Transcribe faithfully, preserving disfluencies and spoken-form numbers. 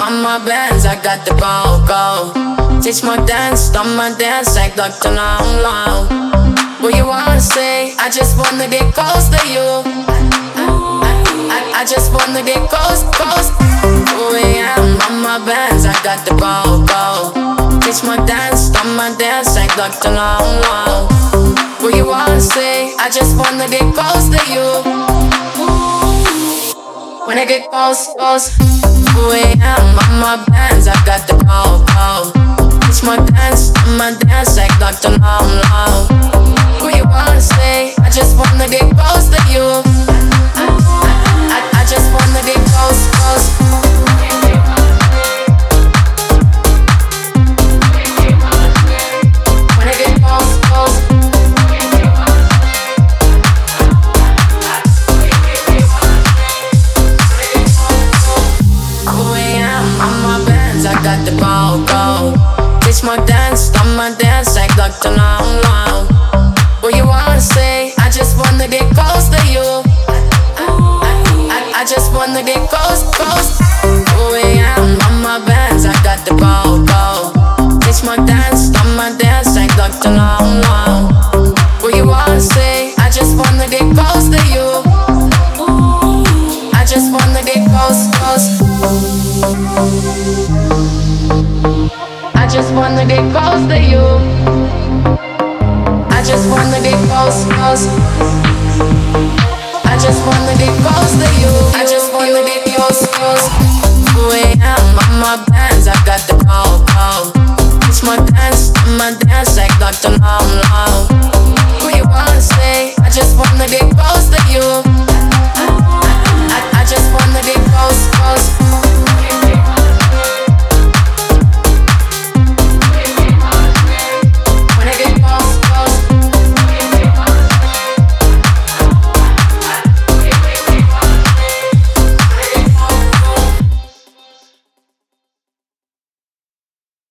on my bands, I got the go, go. Teach my dance, on my dance like Doctor Long Long. What you wanna say? I just wanna get close to you. I, I, I, I just wanna get close, close. two a.m. on my bands, I got the go, go. Teach my dance, on my dance like Doctor Long Long. What you wanna say? I just wanna get close to you. When I get close, close. two a.m. on my bands, I got the go, go. It's my dance, my dance like Doctor Long Long. What you wanna say? I just wanna get close to you. I, I, I, I just wanna get close, close. When I get close, close. I got the go, go. Teach my dance, on my dance like Doctor Long Long. What you wanna say? I just wanna get close to you. I, I, I, I just wanna get close, close. two a.m. on my bands, I got the go, go. Teach my dance, on my dance like Doctor Long Long. What you wanna say? I just wanna get close to you. I just wanna get close, close. I just wanna get close to you. I just wanna get close, close. I just wanna get close to